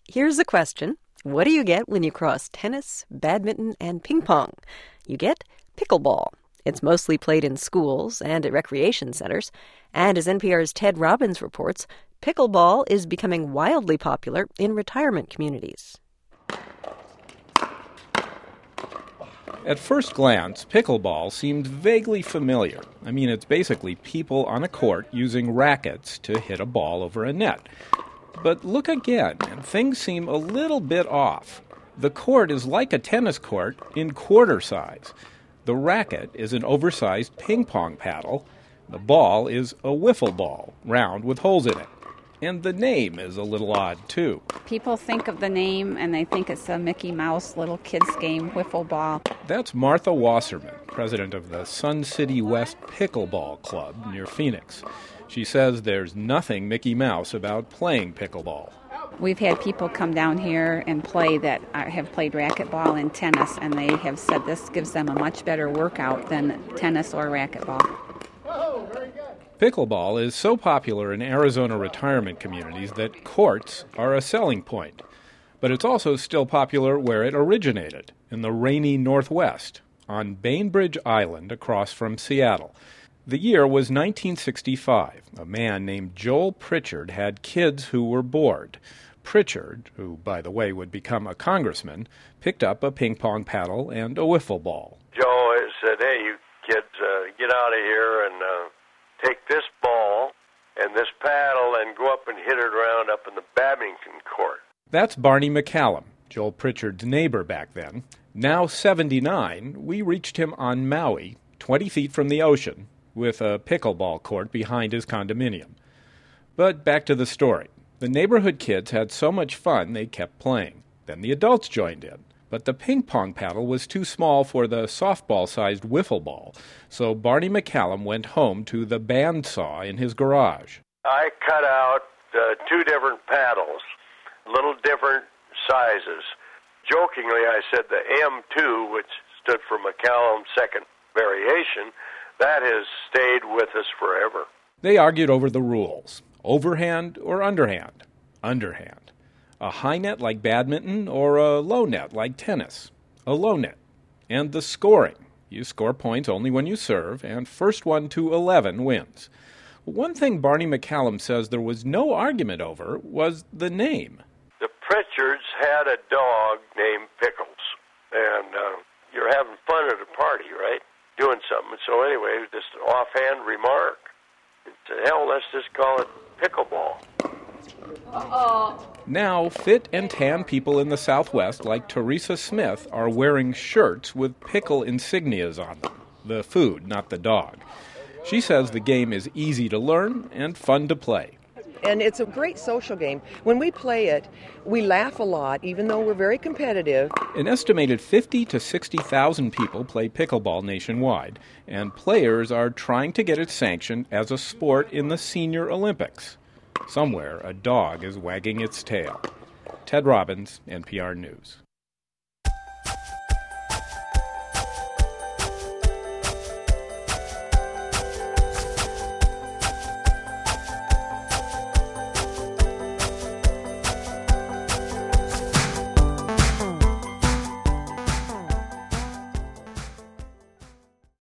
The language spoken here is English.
Here's a question. What do you get when you cross tennis, badminton, and ping pong? You get pickleball. It's mostly played in schools and at recreation centers. And as NPR's Ted Robbins reports, pickleball is becoming wildly popular in retirement communities. At first glance, pickleball seemed vaguely familiar. I mean, it's basically people on a court using rackets to hit a ball over a net. But look again, and things seem a little bit off. The court is like a tennis court in quarter size. The racket is an oversized ping pong paddle. The ball is a wiffle ball, round with holes in it. And the name is a little odd, too. People think of the name and they think it's a Mickey Mouse little kids game, wiffle ball. That's Martha Wasserman, president of the Sun City West Pickleball Club near Phoenix. She says there's nothing Mickey Mouse about playing pickleball. We've had people come down here and play that have played racquetball and tennis, and they have said this gives them a much better workout than tennis or racquetball. Oh, very good. Pickleball is so popular in Arizona retirement communities that courts are a selling point. But it's also still popular where it originated, in the rainy Northwest, on Bainbridge Island across from Seattle. The year was 1965. A man named Joel Pritchard had kids who were bored. Pritchard, who, by the way, would become a congressman, picked up a ping pong paddle and a wiffle ball. Joe said, hey, you kids, get out of here and take this ball and this paddle and go up and hit it around up in the badminton court. That's Barney McCallum, Joel Pritchard's neighbor back then. Now 79, we reached him on Maui, 20 feet from the ocean, with a pickleball court behind his condominium. But back to the story. The neighborhood kids had so much fun they kept playing. Then the adults joined in. But the ping pong paddle was too small for the softball-sized wiffle ball, so Barney McCallum went home to the bandsaw in his garage. I cut out two different paddles, little different sizes. Jokingly, I said the M2, which stood for McCallum's second variation, that has stayed with us forever. They argued over the rules. Overhand or underhand? Underhand. A high net like badminton or a low net like tennis? A low net. And the scoring. You score points only when you serve, and first one to 11 wins. One thing Barney McCallum says there was no argument over was the name. The Pritchards had a dog named Pickles, and you're having fun at a party, right? Doing something. So anyway, just an offhand remark. Hell, let's just call it pickleball. Now, fit and tan people in the Southwest, like Teresa Smith, are wearing shirts with pickle insignias on them. The food, not the dog. She says the game is easy to learn and fun to play. And it's a great social game. When we play it, we laugh a lot, even though we're very competitive. An estimated 50 to 60,000 people play pickleball nationwide, and players are trying to get it sanctioned as a sport in the Senior Olympics. Somewhere, a dog is wagging its tail. Ted Robbins, NPR News.